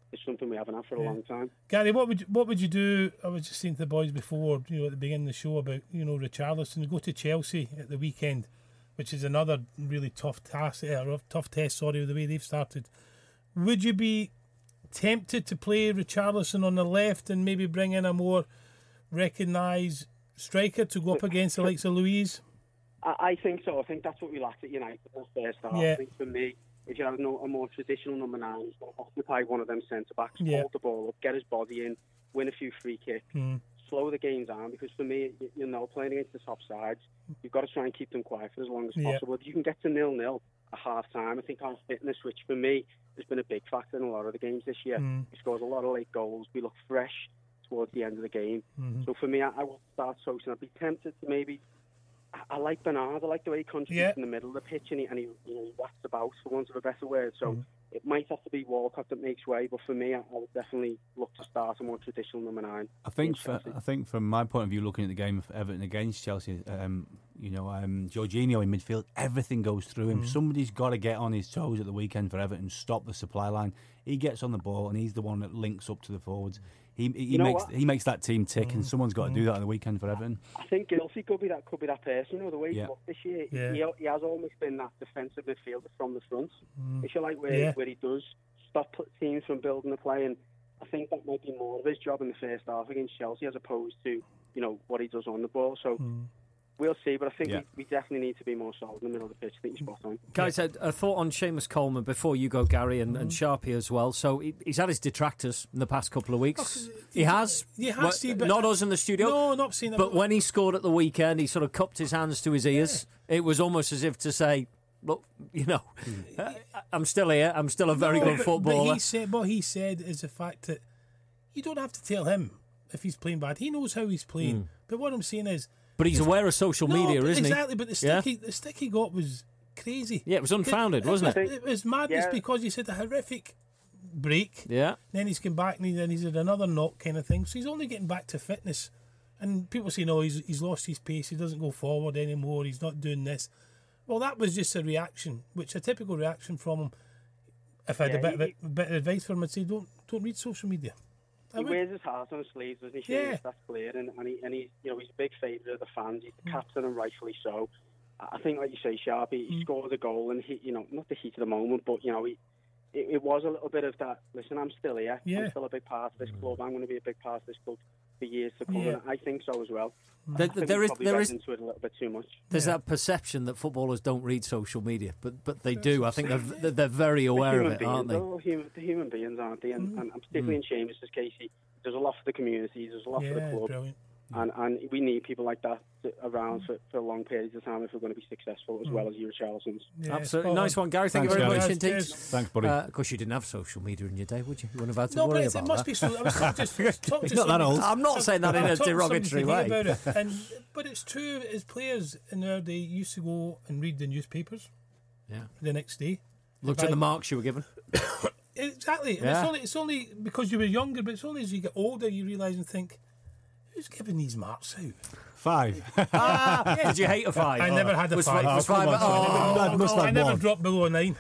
is something we haven't had for a Yeah. long time. Gary, what would you, what would you do? I was just saying to the boys before, you know, at the beginning of the show about, you know, Richarlison, go to Chelsea at the weekend, which is another really tough task, uh, or tough test, sorry, with the way they've started. Would you be tempted to play Richarlison on the left and maybe bring in a more recognised striker to go up against the likes of Louise? I, I think so. I think that's what we lacked at United in the first half. Yeah. I think for me, if you have no, a more traditional number nine, who's going to occupy one of them centre backs, Yeah. hold the ball up, get his body in, win a few free kicks, Mm. slow the game down. Because for me, you, you know, playing against the top sides, you've got to try and keep them quiet for as long as Yeah. possible. If you can get to nil nil at half time, I think our fitness, which for me has been a big factor in a lot of the games this year. Mm. We scored a lot of late goals. We look fresh towards the end of the game. Mhm. So for me, I, I would start Sosa. I'd be tempted to maybe. I, I like Bernard. I like the way he contributes Yeah. in the middle of the pitch, and he, and he, you know, he whacks about, for want of a better word. So Mhm. it might have to be Walcott that makes way, but for me, I, I would definitely look to start a more traditional number nine. I think, against for, Chelsea. I think from my point of view, looking at the game of Everton against Chelsea, um, you know, um, Jorginho in midfield, everything goes through him. Mhm. Somebody's got to get on his toes at the weekend for Everton, stop the supply line. He gets on the ball and he's the one that links up to the forwards. He he, You know makes what? he makes that team tick, and someone's got to do that on the weekend for Everton. I think Gilsey could be that could be that person. You know, the way Yeah. he's looked this year, Yeah. he, he has almost been that defensive midfielder from the front. Mm. If you like, where Yeah. where he does stop teams from building a play, and I think that might be more of his job in the first half against Chelsea as opposed to, you know, what he does on the ball. So Mm. we'll see, but I think Yeah. we, we definitely need to be more solid in the middle of the pitch. I think you're spot on. Guys, a, a thought on Seamus Coleman before you go, Gary, and, and Sharpie as well. So he, he's had his detractors in the past couple of weeks. He has. He has, Well, see, but- not us in the studio. No, not saying that. But when he scored at the weekend, he sort of cupped his hands to his ears. It was almost as if to say, look, you know, uh, I'm still here. I'm still a very No, good but, footballer. But he said, what he said is the fact that you don't have to tell him if he's playing bad. He knows how he's playing. Mm. But what I'm saying is, But he's aware of social no, media, but isn't exactly. But the stick, Yeah? he, the stick he got was crazy. he? Yeah, it was unfounded, wasn't it? It was madness Yeah. because he had a horrific break. Yeah. Then he's come back and he- then he's had another knock kind of thing. So he's only getting back to fitness. And people say, no, he's, he's lost his pace. He doesn't go forward anymore. He's not doing this. Well, that was just a reaction, which a typical reaction from him. If I had Yeah, a, bit of, he- a bit of advice for him, I'd say, don't don't read social media. I He would. wears his heart on his sleeves, doesn't he? Yeah. Seamus? That's clear, and and, he, and he's you know he's a big favourite of the fans. He's Mm. the captain, and rightfully so. I I think, like you say, Sharpie, he Mm. scored a goal, and he, you know, not the heat of the moment, but you know, he, it, it was a little bit of that. Listen, I'm still here. Yeah. I'm still a big part of this club. I'm going to be a big part of this club for years to come. Yeah. And I think so as well. There, I think there we is probably there read is into it a little bit too much. there's Yeah. that perception that footballers don't read social media, but but they do. I think they're they're- they're very aware They're of human it, beings, aren't they? They're all human, they're human beings, aren't they? And, Mm. and particularly in Seamus' case, he does a lot for the community. He does a lot for the Yeah, club. brilliant. And, and we need people like that to, around for, for long periods of time if we're going to be successful, as Mm. well as you, Richarlison's. Yeah, Absolutely. spot Nice on. one, Gary. Thank Thanks, you very Gary. much Cheers, indeed. cheers. Thanks, buddy. Uh, of course, you didn't have social media in your day, would you? You wouldn't have had to No, worry but it's, about it must that. be so. I was talking just talking He's to not that somebody- old. I'm not saying that in I a talked to somebody derogatory today way. about it, and but it's true. As players in our day used to go and read the newspapers Yeah. the next day. Looked at the marks you were given. Exactly. And Yeah. it's only it's only because you were younger, but it's only as you get older you realise and think, who's giving these marks out? Five. Ah, Did you hate a five? I never had a was five. Was Oh, five come on, oh, son. I must I have never one. dropped below a nine.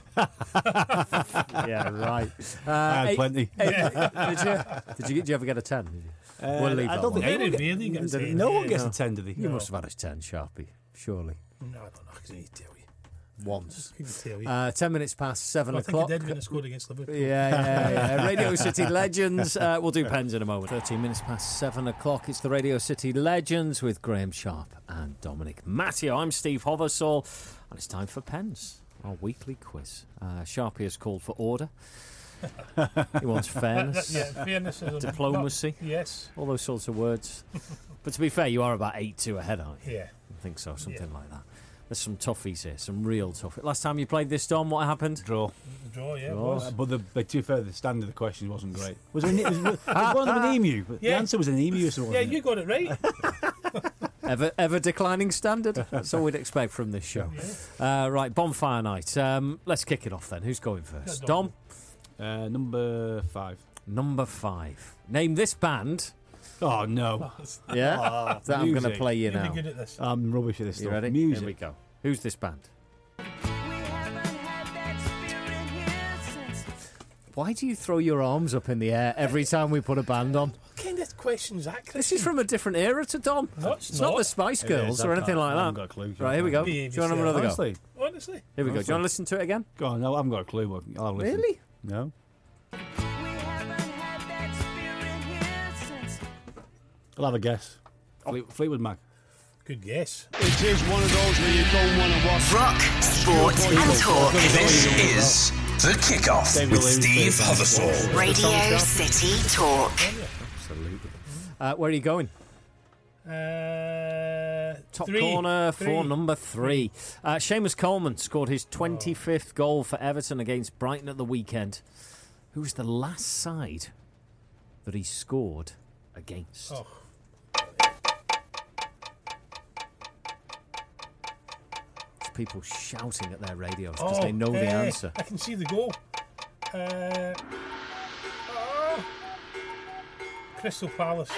yeah, right. Uh, I had eight- plenty. eight- did you? Did you? Did you ever get a ten? Did you? Uh, We'll leave I that don't one. think Very anyone get- rarely gets a No ten. one gets No. a ten, do they? You must have had a ten, Sharpie. Surely. No, I don't know. I couldn't tell you. Once. Couldn't tell you. Uh, ten minutes past seven Well, I think o'clock. I did when I scored against Liverpool. Yeah, yeah, yeah. Radio City Legends. Uh, we'll do pens in a moment. thirteen minutes past seven o'clock. It's the Radio City Legends with Graham Sharp and Dominic Matteo. I'm Steve Hoversall, and it's time for pens, our weekly quiz. Uh, Sharpie has called for order. He wants fairness, Yeah, fairness is a- diplomacy, Yes. all those sorts of words. But to be fair, you are about eight two ahead, aren't you? Yeah. I think so, something Yeah. like that. There's some toughies here, some real toughies. Last time you played this, Dom, what happened? Draw. The draw, yeah. it Draw. was. Uh, but the, but to be fair, the standard of the question wasn't great. Was, there an, was, was one of them an emu? But Yeah. The answer was an emu, so Yeah, wasn't you it? got it right. Ever, ever declining standard. That's all we'd expect from this show. Uh, right, bonfire night. Um, let's kick it off then. Who's going first? Yeah, Dom. Dom. Uh, number five. Number five. Name this band. Oh, no. Yeah, Ah, that I'm going to music. play you You'll be now. good at this. I'm rubbish at this You stuff. ready? Music. Here we go. Who's this band? Why do you throw your arms up in the air every time we put a band on? What kind of questions that, Chris? This is from a different era to Dom. No, it's it's not. not. the Spice It Girls is, or I've anything not- like I haven't that. got a clue. Right, here we go. Behave Do you want to have another go? Honestly, Honestly. Here we go. Do you Honestly. want to listen to it again? go on. No, I haven't got a clue. but I'll listen. Really? No. I'll have a guess. Fleet, Fleetwood Mac. Good guess. It is one of those where you don't want to watch. Rock, sport and talk. This is The Kickoff David with Lee Steve said Hutherstall. Radio City Talk. Absolutely. Uh, where are you going? Uh, Top three. corner for Three. number three. Uh, Seamus Coleman scored his twenty-fifth goal for Everton against Brighton at the weekend. Who was the last side that he scored against? Oh. There's people shouting at their radios because Oh, they know the eh, answer. I can see the goal. Uh, oh. Crystal Palace.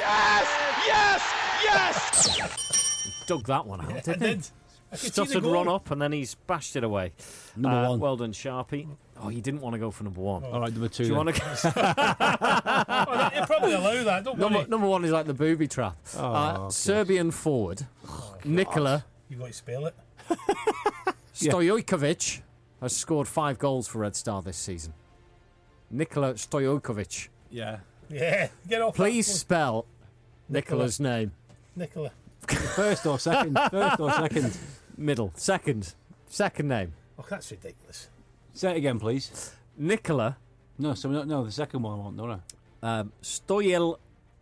Dug that one out, I didn't he? did. I could see the Stuttered goal. run up and then he's bashed it away. Number Uh, one. Well done, Sharpie. Oh, you didn't want to go for number one. All right, number two. Do you then. want to? Oh, that, you probably allow that. Don't number, worry. number one is like the booby trap. Oh, uh, God. Serbian forward Nikola You got to spell it. Yeah. Stojkovic has scored five goals for Red Star this season. Nikola Stojkovic. Yeah. Yeah, get off. Please that spell Nikola's name. one. Nicola. First or second? First or second? Middle. Second. Second name. Oh, that's ridiculous. Say it again, please. Nikola No, so no, no, the second one I want, don't I? um, Stojkovic.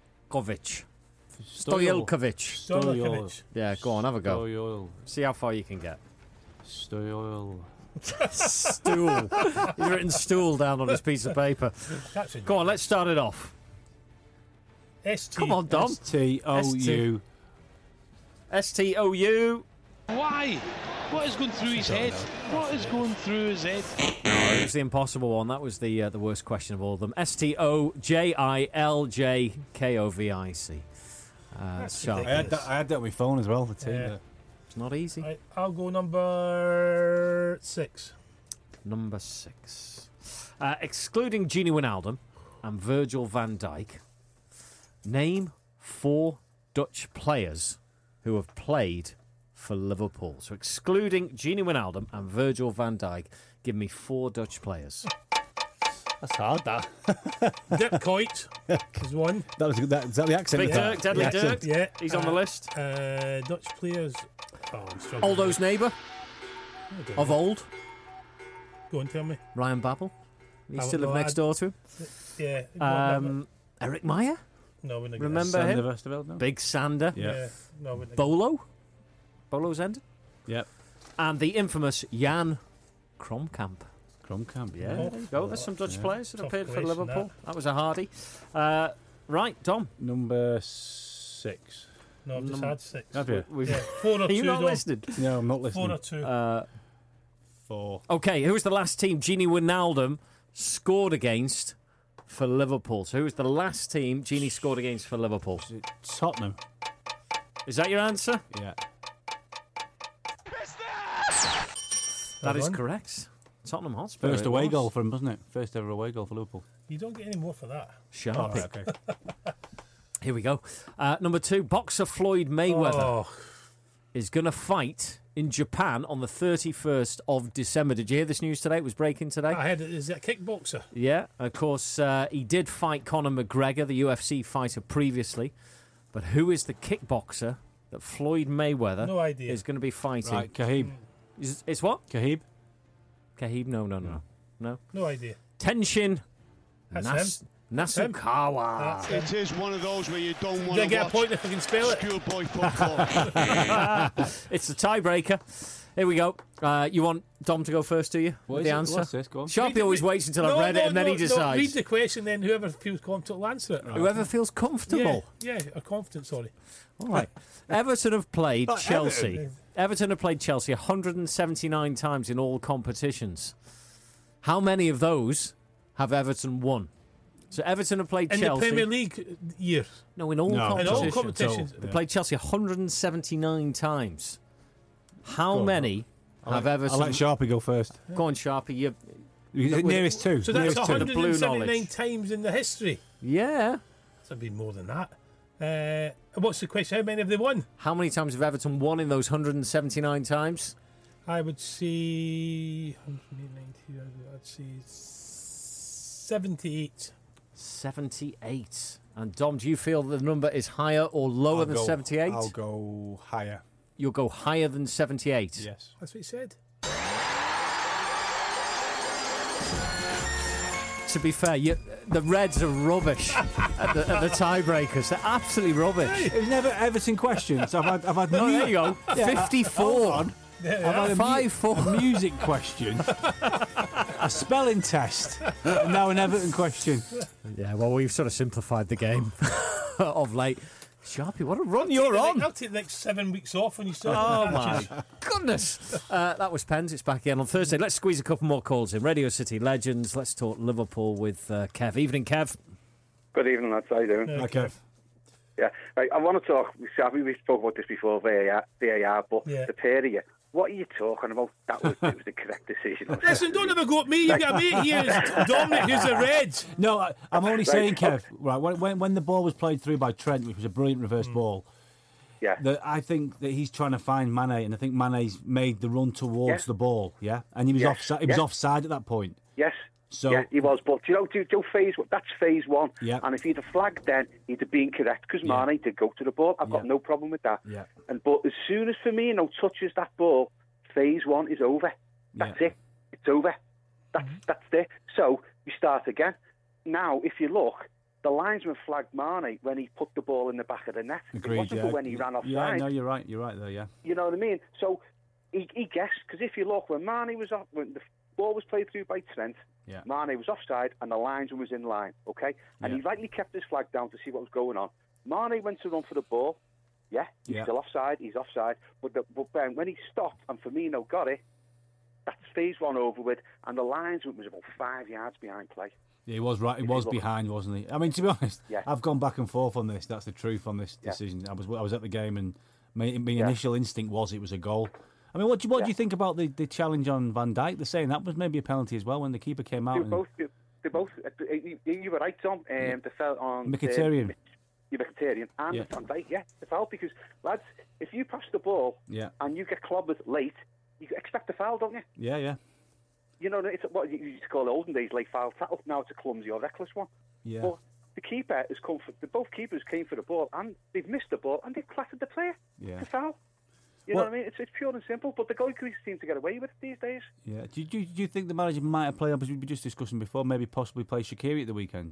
Stojkovic. Stojkovic. Yeah, go on, have a go. Stoyol. See how far you can get. Stoyol. Stool. He's written stool down on his piece of paper. That's ridiculous. Go on, let's start it off. S T. Come on, Dom. S T O U. S T O U. Why? What is going through his head? What is going through his head? It was the impossible one. That was the uh, the worst question of all of them. S T O J I L J K O V I C. Uh, That's sharp. I had, that, I had that on my phone as well. The team. Yeah. It's not easy. Right, I'll go number six. Number six. Uh, excluding Gini Wijnaldum and Virgil van Dijk, name four Dutch players who have played for Liverpool. So excluding Gini Wijnaldum and Virgil van Dijk, give me four Dutch players. That's hard, that. Dirk Kuyt is one. That was that. Is that the accent? Big of that? Dirk, Deadly The Dirk. accent. Yeah. He's on the uh, list. Uh, Dutch players. Oh, I'm struggling. Aldo's neighbour I don't of know. old, Go and tell me. Ryan Babel. He used to Babel, live no, next I- door to him. Yeah. go on, Um, Eric Meyer, no, we're not remember Sander him? Westerveld, no? Big Sander. Yeah. Yeah. No, we're not Bolo. Bolo's ended. Yep. And the infamous Jan Kromkamp. Kromkamp. Yeah, Oh, there you go. There's some Dutch yeah. players that Tough appeared for question, Liverpool. that. That. was a hardy. Uh, right, Dom. Number six. No, I've just Num- had six. Have you? We've, Yeah, four or Are two. you not Dom. listening? No, I'm not Four listening. or two. Uh, Four. okay, who was the last team Gini Wijnaldum scored against for Liverpool? So who was the last team Gini scored against for Liverpool? Is it Tottenham? Is that your answer? Yeah. That is done. correct. Tottenham Hotspur. First it away was. goal for him, wasn't it? First ever away goal for Liverpool. You don't get any more for that. Sharp. Right, okay. Here we go. Uh, number two, boxer Floyd Mayweather Oh, is going to fight in Japan on the thirty-first of December. Did you hear this news today? It was breaking today. I had it. Is that kickboxer? Yeah, of course, uh, he did fight Conor McGregor, the U F C fighter, previously. But who is the kickboxer that Floyd Mayweather No idea. is going to be fighting? Right, Khabib. Is, it's what? Khabib? Khabib? No, no, no. No. No idea. Tenshin That's Nas- him. Nasukawa. That's It is one of those where you don't want Did I to get a watch point if I can spell it? schoolboy football. It's the tiebreaker. Here we go. Uh, you want Dom to go first, do you? What with is the it? answer? What's this? Go on. Sharpie Read- always waits until I've No, read no, it and then no, he no, decides. read the question, then whoever feels comfortable will answer it. Whoever feels comfortable. Yeah, yeah, or confident, sorry. All right. Everton have played Oh, Chelsea. Everton. Everton have played Chelsea one hundred seventy-nine times in all competitions. How many of those have Everton won? So Everton have played In Chelsea. the Premier League year. No, in all No. In competitions. all competitions. They played Chelsea one hundred seventy-nine times. How Go on, many I'll have let, Everton? I'll let Sharpie go first. Go on, Sharpie. You, Is it nearest two? So that's nearest two. one hundred seventy-nine knowledge. times in the history. Yeah. That's been more than that. Uh, what's the question? How many have they won? How many times have Everton won in those one hundred seventy-nine times? I would say one hundred ninety. I'd say seventy-eight. seventy-eight. And Dom, do you feel the number is higher or lower I'll than go- seventy-eight? I'll go higher. You'll go higher than seventy-eight? Yes. That's what he said. To be fair, you, the Reds are rubbish at, the, at the tiebreakers. They're absolutely rubbish. It was never Everton questions. I've had, I've had Oh, there you go. Yeah, fifty-four. hold on. Yeah, I've had a, mu- Five, four. a music question, a spelling test, and now an Everton question. Yeah, well, we've sort of simplified the game of late. Sharpie, what a run you're I'll take the on. next- I'll take the next seven weeks off when you start. Oh, my goodness. Uh, that was Pens. It's back again on Thursday. Let's squeeze a couple more calls in. Radio City Legends. Let's talk Liverpool with uh, Kev. Evening, Kev. Good evening, lads. How you doing? Yeah, Okay. Yeah, right, I want to talk. Shabby, we spoke about this before, V A R, V A R, but Yeah. the pair of you, what are you talking about? That was it was the correct decision. Listen, don't ever go at me. You got a mate here, who's Dominic, who's a Reds. No, I, I'm only saying, Right. Kev. Right, when, when when the ball was played through by Trent, which was a brilliant reverse ball, Yeah, that I think that he's trying to find Mane, and I think Mane's made the run towards Yeah. the ball. Yeah, and he was Yes. offside. He was Yeah. offside at that point. yes. So yeah, he was, but you know, do, do phase one. That's phase one. Yeah. And if he'd have flagged then, he'd have been correct because Yeah. Mane did go to the ball. I've got Yeah. no problem with that. Yeah. And but as soon as Firmino touches that ball, phase one is over. That's Yeah. it. It's over. That's that's it. So you start again. Now, if you look, the linesman flagged Mane when he put the ball in the back of the net. agreed. It wasn't Yeah, for when he ran offside. Yeah, no, you're right. You're right there. Yeah. You know what I mean? So he, he guessed, because if you look, when Mane was off, when the ball was played through by Trent, Yeah. Mane was offside and the linesman was in line, okay? And Yeah. he rightly kept his flag down to see what was going on. Mane went to run for the ball. Yeah, he's Yeah. still offside, he's offside. But, the, but then when he stopped and Firmino got it, that's phase one over with, and the linesman was about five yards behind play. Yeah, he was right. He If you was look- behind, wasn't he? I mean, to be honest, Yeah. I've gone back and forth on this. That's the truth on this Yeah. decision. I was I was at the game, and my, my Yeah. initial instinct was it was a goal. I mean, what do you, what do Yeah. you think about the, the challenge on Van Dijk? They're saying that was maybe a penalty as well when the keeper came out. They and, both, they, they both, uh, you, you were right, Tom. Um, They fell on Mkhitaryan. Um, you Mkhitaryan and Yeah. Van Dijk. Yeah, they foul because lads, if you pass the ball Yeah, and you get clobbered late, you expect a foul, don't you? yeah, yeah, You know, it's what you used to call the olden days late foul tackle. Now it's a clumsy or reckless one. yeah. But the keeper has come for the both keepers came for the ball and they've missed the ball and they've clattered the player. Yeah. It's a foul. You Well- know what I mean? It's, it's pure and simple. But the goalkeepers seem to get away with it these days. Yeah. Do, you- do, you- do you think the manager might have played, as we were just discussing before, maybe possibly play Shaqiri at the weekend?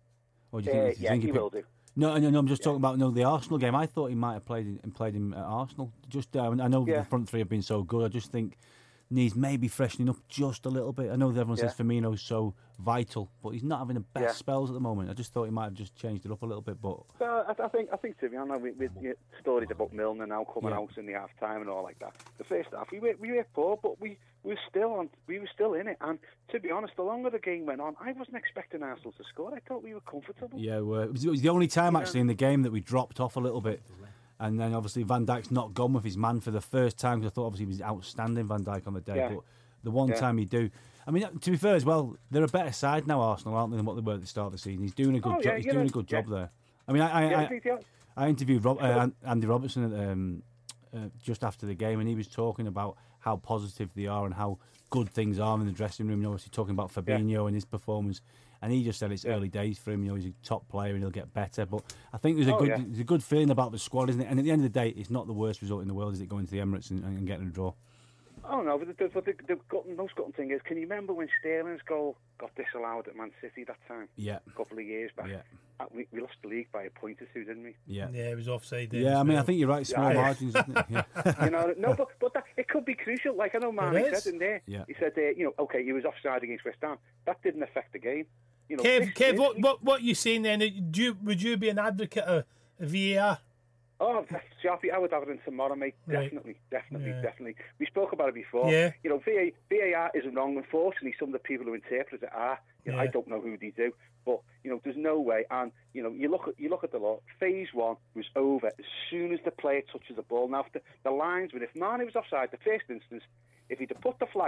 Or do you Uh, think, do you yeah, think he picked- will do. No, no, no. I'm just talking about no the Arsenal game. I thought he might have played him, played him at Arsenal. Just uh, I know Yeah. the front three have been so good. I just think needs maybe freshening up just a little bit. I know that everyone says Yeah. Firmino's so vital, but he's not having the best Yeah. spells at the moment. I just thought he might have just changed it up a little bit. But So I, I think I think to be honest, with, with you know, stories about Milner now coming Yeah. out in the half time and all like that. The first half we were we were poor, but we, we were still on we were still in it. And to be honest, the longer the game went on, I wasn't expecting Arsenal to score. I thought we were comfortable. yeah, we're, it, was, it was the only time actually in the game that we dropped off a little bit. And then obviously Van Dijk's not gone with his man for the first time because I thought obviously he was outstanding, Van Dijk, on the day. Yeah. But the one Yeah. time you do, I mean, to be fair as well, they're a better side now, Arsenal, aren't they, than what they were at the start of the season? He's doing a good Oh, job. yeah, He's you doing know, a good yeah. job there. I mean, I I, Yeah, I I, think the, I interviewed Rob, uh, An- Andy Robertson at, um, uh, just after the game, and he was talking about how positive they are and how good things are in the dressing room. And obviously talking about Fabinho and his performance, and he just said it's early days for him. You know, he's a top player and he'll get better. But I think there's a Oh, good yeah. there's a good feeling about the squad, isn't it? And at the end of the day, it's not the worst result in the world, is it, going to the Emirates and, and getting a draw? Oh no, but the, but the, the gutting, most gutting thing is, can you remember when Sterling's goal got disallowed at Man City that time? Yeah. A couple of years back. Yeah. Uh, We, we lost the league by a point or two, didn't we? Yeah. Yeah, it was offside. then Yeah, as I mean, I well. think you're right. Small Yeah. margins, isn't it? Yeah. You know, no, but but that, it could be crucial. Like I know Manny It is. said in there, Yeah. he said, uh, you know, okay, he was offside against West Ham. That didn't affect the game. You know, Kev, this- Kev, this- what, what, what you saying then? Do you, would you be an advocate of V A R? Oh, that's Sharpie, I would have it in tomorrow, mate. Right. Definitely, definitely, Yeah. definitely. We spoke about it before. Yeah. You know, V A, V A R isn't wrong. Unfortunately, some of the people who interpret it are. You know, Yeah. I don't know who they do, but you know, there's no way. And you know, you look at you look at the law. Phase one was over as soon as the player touches the ball. Now, if the, the linesman, if Mane was offside, the first instance, if he'd have put the flag up,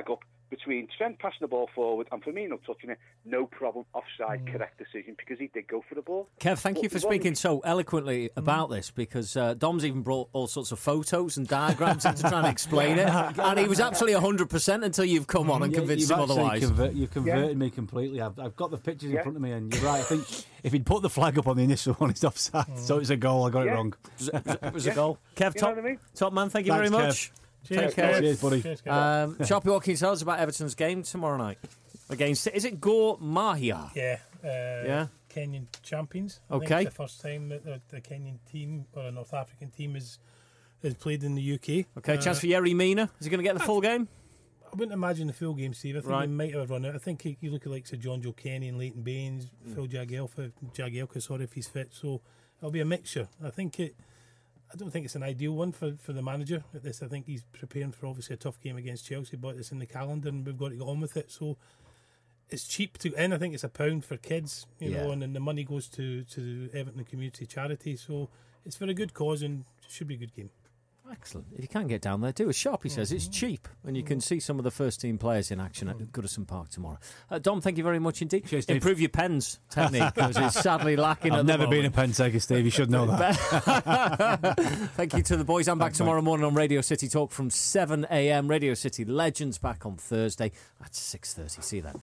between Trent passing the ball forward and Firmino touching it, no problem, offside, mm. correct decision, because he did go for the ball. Kev, thank but you for speaking so eloquently about mm. this, because uh, Dom's even brought all sorts of photos and diagrams in to try and explain it, and he was absolutely one hundred percent until you've come on and yeah, convinced him otherwise. Convert, you've converted yeah. me completely. I've, I've got the pictures yeah. in front of me, and you're right. I think if he'd put the flag up on the initial one, it's offside, mm. so it's a goal. I got yeah. it wrong. It was, it was yeah. a goal. Kev, you top, know what I mean? top man, thank you Thanks, very Kev. much. Cheers, Take care. Cheers, buddy. Cheers, um, Choppy Watkins, tell us about Everton's game tomorrow night against, is it Gor Mahia? Yeah. Uh, yeah. Kenyan champions. I okay. think it's the first time that the, the Kenyan team or a North African team is has played in the U K. Okay, uh, chance for Yerry Mina. Is he going to get the full game? I wouldn't imagine the full game, Steve. I think right. he might have run out. I think he, you look at like Sir John Joe Kenny and Leighton Baines, mm. Phil Jagielka, Jagielka, sorry, if he's fit. So it'll be a mixture. I think it. I don't think it's an ideal one for, for the manager at this. I think he's preparing for obviously a tough game against Chelsea, but it's in the calendar and we've got to get on with it. So it's cheap to end. I think it's a pound for kids, you yeah. know, and then the money goes to, to Everton Community Charity. So it's for a good cause and it should be a good game. Excellent. If you can get down there, do as Sharpie says. It's cheap, and you can see some of the first team players in action at Goodison Park tomorrow. Uh, Dom, thank you very much indeed. Cheers, Improve your pens technique, because it's sadly lacking. I've at never the been a pen taker, Steve. You should know that. Thank you to the boys. I'm back Thanks, tomorrow mate. morning on Radio City Talk from seven a.m. Radio City Legends back on Thursday at six thirty. See you then.